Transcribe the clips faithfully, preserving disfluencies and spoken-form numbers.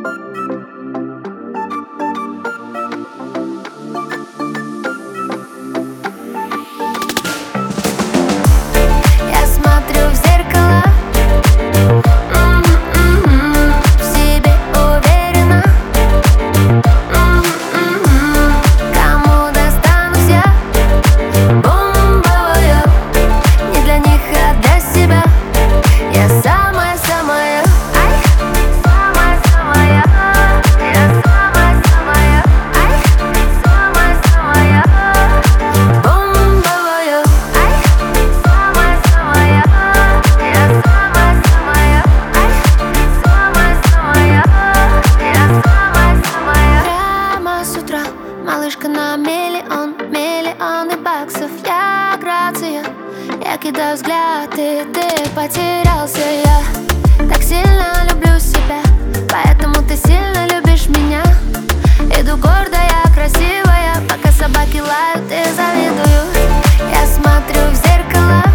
Малышка на миллион, миллионы баксов. Я грация, я кидаю взгляд, и ты потерялся. Я так сильно люблю себя, поэтому ты сильно любишь меня. Иду гордая, красивая, пока собаки лают и завидуют. Я смотрю в зеркало,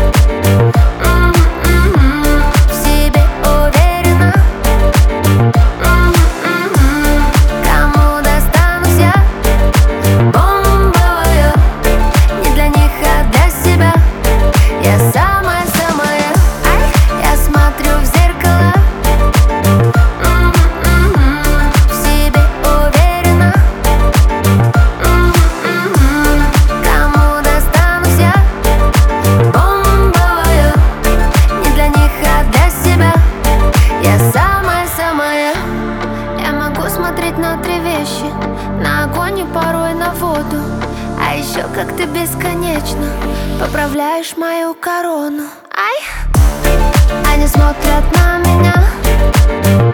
в себе уверена. Кому достанусь я? Бомбовую, не для них, а для себя. Я самая-самая. Я смотрю в зеркало, в себе уверена. Кому достанусь я? Бомбовую, не для них, а для себя. Я самая-самая. Я могу смотреть на три вещи: на огонь и порой на воду. А еще как ты бесконечно поправляешь мою корону. Ай! Они смотрят на меня,